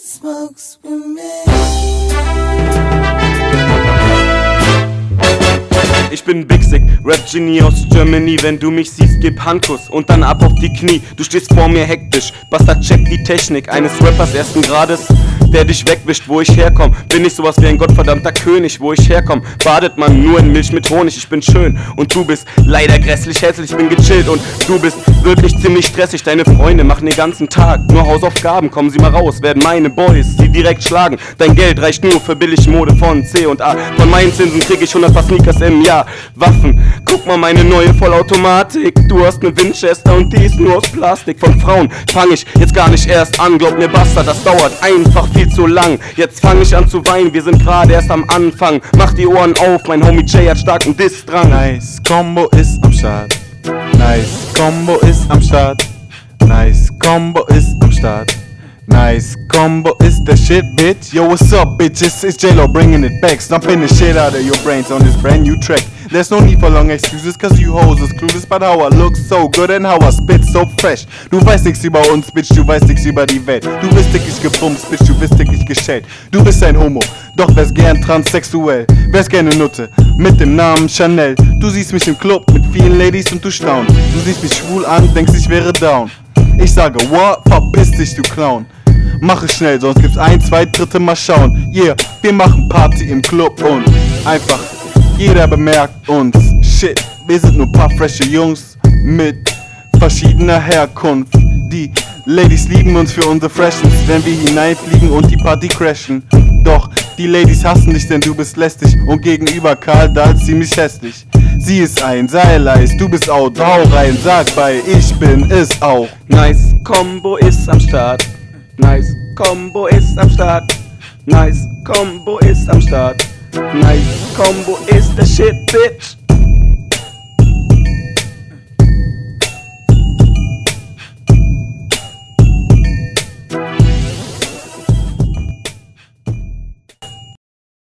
smokes with me. Ich bin Big Sick, Rap-Genie aus Germany. Wenn du mich siehst, gib Handkuss und dann ab auf die Knie. Du stehst vor mir hektisch, Bastard checkt die Technik eines Rappers ersten Grades, der dich wegwischt. Wo ich herkomm, bin ich sowas wie ein gottverdammter König. Wo ich herkomm, badet man nur in Milch mit Honig. Ich bin schön und du bist leider grässlich hässlich. Ich bin gechillt und du bist wirklich ziemlich stressig. Deine Freunde machen den ganzen Tag nur Hausaufgaben. Kommen sie mal raus, werden meine Boys sie direkt schlagen. Dein Geld reicht nur für Billigmode von C&A. Von meinen Zinsen krieg ich 100 Paar Sneakers im Jahr. Waffen, guck mal meine neue Vollautomatik. Du hast ne Winchester und die ist nur aus Plastik. Von Frauen fang ich jetzt gar nicht erst an. Glaub mir Bastard, das dauert einfach viel zu lang. Jetzt fang ich an zu weinen, wir sind gerade erst am Anfang. Mach die Ohren auf, mein Homie Jay hat starken Diss-Drang. Nice Combo ist am Start. Nice Combo ist am Start. Nice Combo ist am Start. Nice Combo is the shit, bitch. Yo, what's up, bitch? It's J-Lo bringing it back. Stomping the shit out of your brains on this brand new track. There's no need for long excuses, cause you hoes is clueless. But how I look so good and how I spit so fresh. Du weißt nichts über uns, bitch, du weißt nichts über die Welt. Du bist dickig gebumst, bitch, du bist dickig geschält. Du bist ein Homo, doch wärst gern transsexuell. Wärst gerne Nutte, mit dem Namen Chanel. Du siehst mich im Club mit vielen Ladies und du staunst. Du siehst mich schwul an, denkst ich wäre down. Ich sage, what? Verpiss dich, du Clown. Mach es schnell, sonst gibt's 1, 2, 3 Mal schauen. Yeah, wir machen Party im Club und einfach jeder bemerkt uns. Shit, wir sind nur paar frische Jungs mit verschiedener Herkunft. Die Ladies lieben uns für unsere Freshness, wenn wir hineinfliegen und die Party crashen. Doch die Ladies hassen dich, denn du bist lästig und gegenüber Karl Dahl ziemlich hässlich. Sie ist ein Seileis, du bist out, hau rein, sag bei, ich bin es auch. Nice Combo ist am Start. Nice Combo ist am Start. Nice Combo ist am Start. Nice Combo ist the shit, bitch.